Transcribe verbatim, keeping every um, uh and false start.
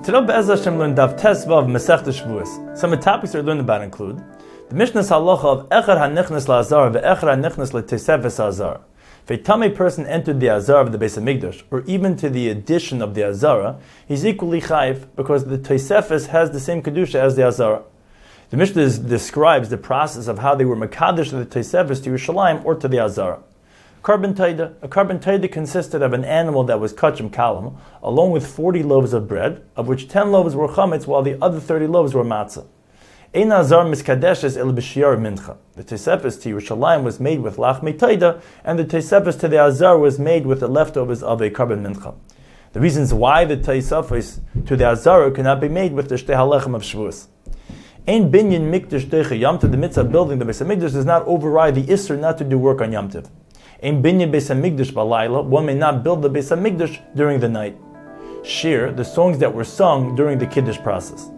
Today, Be'ez Hashem learned Daf Tesvav Masechta Shavuos. Some of the topics we learned about include the Mishnah's halacha of Echad HaNichnas LaAzar ve'Echad HaNichnas LeTesefes HaAzar. If a Tamei person entered the Azar of the Beis HaMikdash, or even to the addition of the Azara, he's equally chayiv because the Tesefes has the same kedusha as the Azara. The Mishnah is, describes the process of how they were mekadesh the Tesefes to Yerushalayim or to the Azara. Carbon taida. A carbon taida consisted of an animal that was kachim kalam, along with forty loaves of bread, of which ten loaves were chametz, while the other thirty loaves were matzah. Ein azar miskadeshes el b'shiyar mincha. The tesefes to Yerushalayim was made with lachmei taida, and the tesefes to the azar was made with the leftovers of a carbon mincha. The reasons why the tesefes to the azar cannot be made with the shtei halechem of Shavuos. Ein binyan mikdash deicha yamtiv. The mitzvah building the Beis HaMikdash does not override the isser not to do work on yamtiv. In binyan Beis HaMikdash balayla, one may not build the Beis HaMikdash during the night. Shir, the songs that were sung during the Kiddush process.